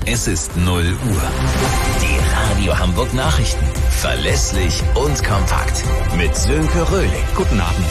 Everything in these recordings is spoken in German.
Es ist 0 Uhr. Die Radio Hamburg Nachrichten. Verlässlich und kompakt. Mit Sönke Röhling. Guten Abend.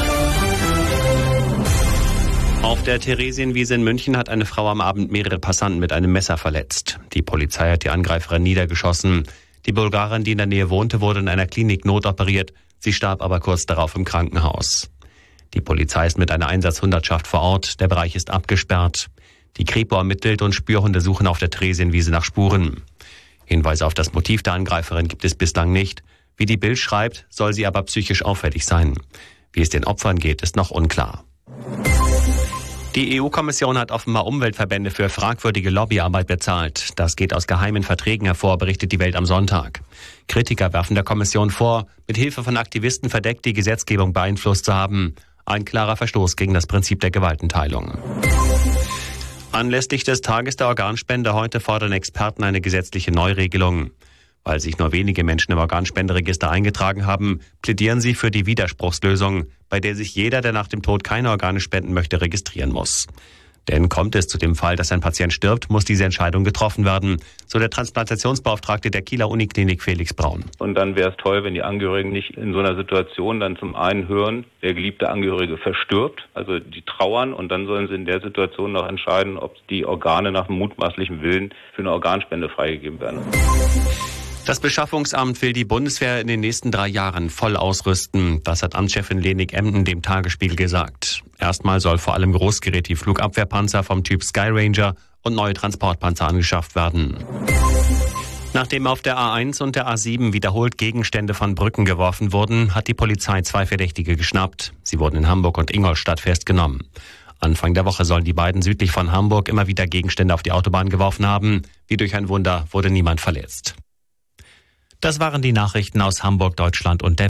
Auf der Theresienwiese in München hat eine Frau am Abend mehrere Passanten mit einem Messer verletzt. Die Polizei hat die Angreiferin niedergeschossen. Die Bulgarin, die in der Nähe wohnte, wurde in einer Klinik notoperiert. Sie starb aber kurz darauf im Krankenhaus. Die Polizei ist mit einer Einsatzhundertschaft vor Ort. Der Bereich ist abgesperrt. Die Kripo ermittelt und Spürhunde suchen auf der Theresienwiese nach Spuren. Hinweise auf das Motiv der Angreiferin gibt es bislang nicht. Wie die Bild schreibt, soll sie aber psychisch auffällig sein. Wie es den Opfern geht, ist noch unklar. Die EU-Kommission hat offenbar Umweltverbände für fragwürdige Lobbyarbeit bezahlt. Das geht aus geheimen Verträgen hervor, berichtet die Welt am Sonntag. Kritiker werfen der Kommission vor, mit Hilfe von Aktivisten verdeckt die Gesetzgebung beeinflusst zu haben. Ein klarer Verstoß gegen das Prinzip der Gewaltenteilung. Anlässlich des Tages der Organspende heute fordern Experten eine gesetzliche Neuregelung. Weil sich nur wenige Menschen im Organspenderegister eingetragen haben, plädieren sie für die Widerspruchslösung, bei der sich jeder, der nach dem Tod keine Organe spenden möchte, registrieren muss. Denn kommt es zu dem Fall, dass ein Patient stirbt, muss diese Entscheidung getroffen werden, so der Transplantationsbeauftragte der Kieler Uniklinik Felix Braun. Und dann wäre es toll, wenn die Angehörigen nicht in so einer Situation dann zum einen hören, der geliebte Angehörige verstirbt, also die trauern, und dann sollen sie in der Situation noch entscheiden, ob die Organe nach mutmaßlichem Willen für eine Organspende freigegeben werden. Das Beschaffungsamt will die Bundeswehr in den nächsten 3 Jahren voll ausrüsten. Das hat Amtschefin Lenik Emden dem Tagesspiegel gesagt. Erstmal soll vor allem Großgerät wie Flugabwehrpanzer vom Typ Sky Ranger und neue Transportpanzer angeschafft werden. Nachdem auf der A1 und der A7 wiederholt Gegenstände von Brücken geworfen wurden, hat die Polizei 2 Verdächtige geschnappt. Sie wurden in Hamburg und Ingolstadt festgenommen. Anfang der Woche sollen die beiden südlich von Hamburg immer wieder Gegenstände auf die Autobahn geworfen haben. Wie durch ein Wunder wurde niemand verletzt. Das waren die Nachrichten aus Hamburg, Deutschland und der